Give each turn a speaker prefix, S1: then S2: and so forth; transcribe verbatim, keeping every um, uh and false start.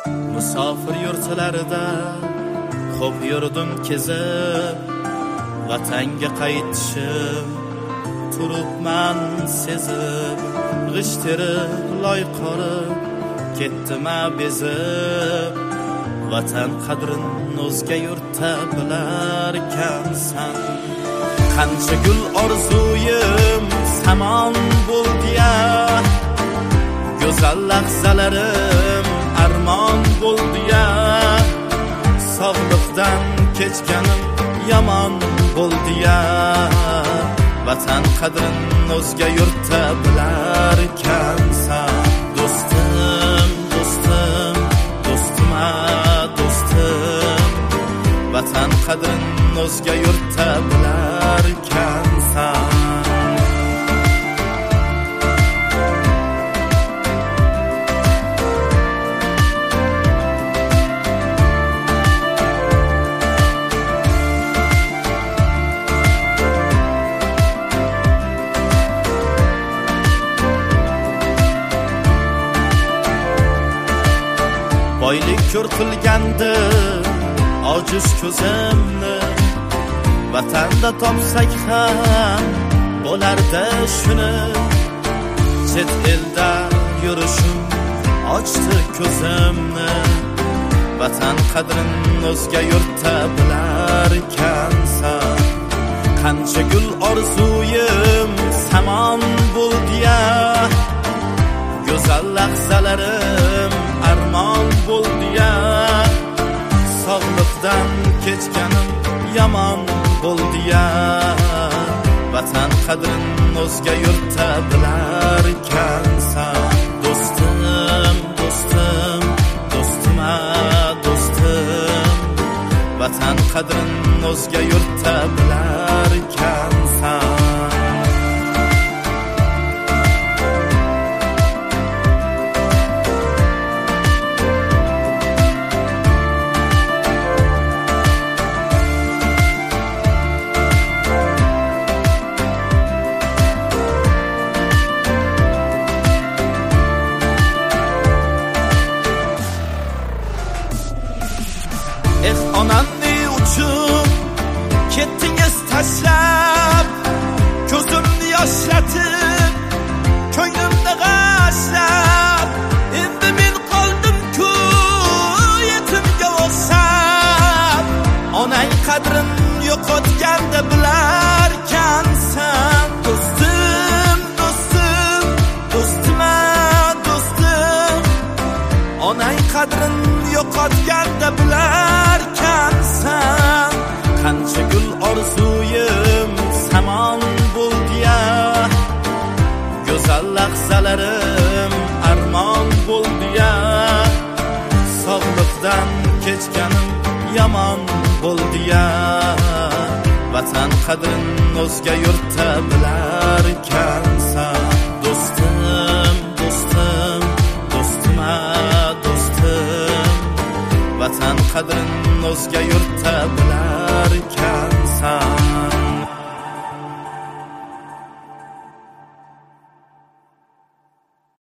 S1: musofir yurtlarida xo'p yurdim kezib, vatanga qaytishim turibman sezib, g'isht terib loy qorib ketdima bezib, vatan qadrin o'zga yurtda bilarkansan. Qancha gul orzuyim samon bo'ldi-ya, go'zal lahzalarim armon bo'ldi-ya, sog'liqdan kechganim yomon bo'ldi-ya, vatan qadrin o'zga yurtda bilarkansan. Do'stim, do'stim, do'stima, do'stim, vatan qadrin o'zga yurtda bilarkansan. Boylik ko'r qilgandi ojiz ko'zimni, vatanda topsak ham bo'lardi shuni. Chet elda yurishim ochdi ko'zimni, vatan qadrin o'zga yurtda bilarkansan. Qancha gul orzuyim samon bo'ldi-ya, go'zal lahzalarim armon bo'ldi-ya, sog'liqdan kechganim yomon bo'ldi-ya, vatan qadrin o'zga yurtda bilarkansan. Do'stim, do'stim, do'stima, do'stim, vatan qadrin o'zga yurtda bilarkansan. Eh onamni uchun ketdingiz tashlab, ko'zimni yoshlatib, ko'nglimni g'ashlab, endi men qoldim-ku yetimga o'xshab. Onang qadrin yo'qotganda bilarkansan. Do'stim, do'stim, do'stima, do'stim, onang qadrin yo'qotganda bilarkansan. Qancha gul orzuyim samon bo'ldi-ya, go'zal lahzalarim armon bo'ldi-ya, sog'liqdan kechganim yomon bo'ldi-ya, vatan qadrin o'zga yurtda bilarkansan. Do'stim, do'stim, do'stima, do'stim, vatan qadrin o'zga yurtda bilarkansan.